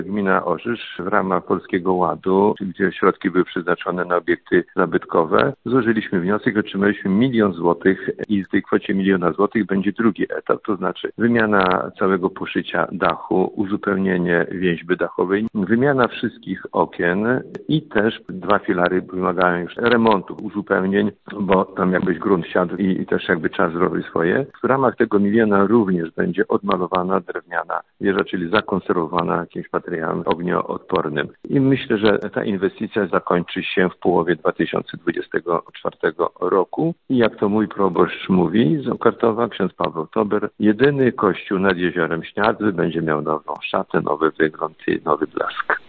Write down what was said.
Gmina Orzysz w ramach Polskiego Ładu, gdzie środki były przeznaczone na obiekty zabytkowe, złożyliśmy wniosek, otrzymaliśmy 1 000 000 złotych i w tej kwocie 1 000 000 złotych będzie drugi etap, to znaczy wymiana całego poszycia dachu, uzupełnienie więźby dachowej, wymiana wszystkich okien i też 2 filary wymagają już remontu, uzupełnień, bo tam jakbyś grunt siadł i też jakby czas zrobił swoje. W ramach tego 1 000 000 również będzie odmalowana drewniana wieża, czyli zakonserwowana jakimś materiałem ognioodpornym. I myślę, że ta inwestycja zakończy się w połowie 2024 roku. I jak to mój proboszcz mówi z Okartowa, ksiądz Paweł Tober, jedyny kościół nad jeziorem Śniadzy będzie miał nową szatę, nowy wygląd i nowy blask.